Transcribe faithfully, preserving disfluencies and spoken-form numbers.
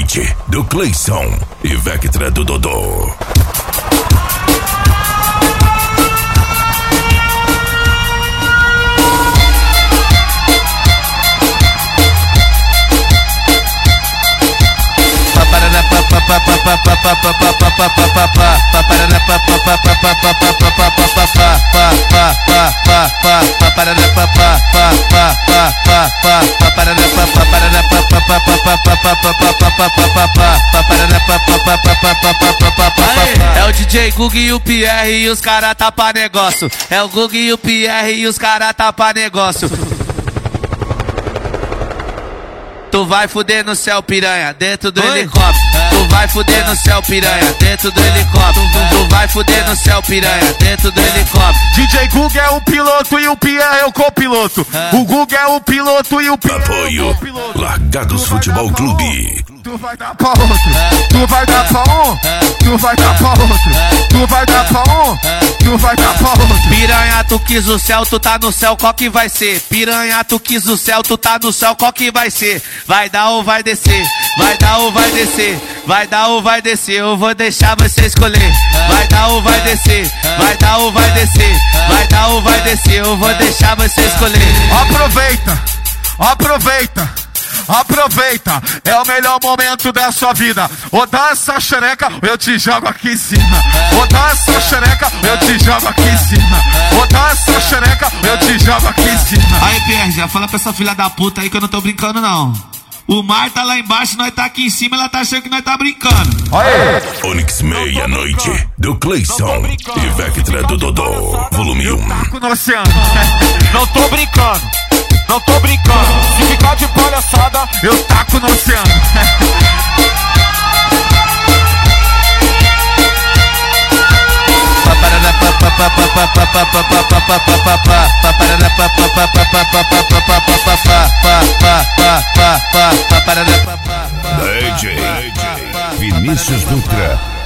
noite, do Cleison e Vectra do Dodô. É o D J Gug e o Pierre e os cara tá pra negócio. É o Gug e o Pierre e os cara tá pra negócio. Tu vai fuder no céu, piranha, dentro do Oi? helicóptero. Tu vai fuder no céu, piranha, dentro do helicóptero. Tu vai fuder no céu, piranha, dentro do helicóptero. D J Gug é o piloto e o Pierre é o copiloto. O Gug é o piloto e o Pierre Apoio é o copiloto. Largados Futebol Clube. Tu vai dar pra outro, tu vai dar pra um, tu vai dar pra outro, tu vai dar pra um, tu vai dar pra outro. Piranha, tu quis o céu, tu tá no céu, qual que vai ser? Piranha, tu quis o céu, tu tá no céu, qual que vai ser? Vai dar ou vai descer? Vai dar ou vai descer? Vai dar ou vai descer? Eu vou deixar você escolher. Vai dar ou vai descer? Vai dar ou vai descer? Vai dar ou vai descer? Eu vou deixar você escolher. Aproveita, aproveita. Aproveita, é o melhor momento da sua vida. Ou dá essa xereca, eu te jogo aqui em cima. Ou dá essa xereca, eu te jogo aqui em cima. Ou dá essa xereca, eu te jogo aqui em cima. Aí, Pierre, já fala pra essa filha da puta aí que eu não tô brincando, não. O mar tá lá embaixo, nós tá aqui em cima, ela tá achando que nós tá brincando. Aê! Onix meia-noite, do Cleison e Vectra do Dodô, volume um. Taco no oceano. Não tô brincando, não tô brincando. Se ficar de palhaçada, eu taco no oceano. D J Vinícius Dutra.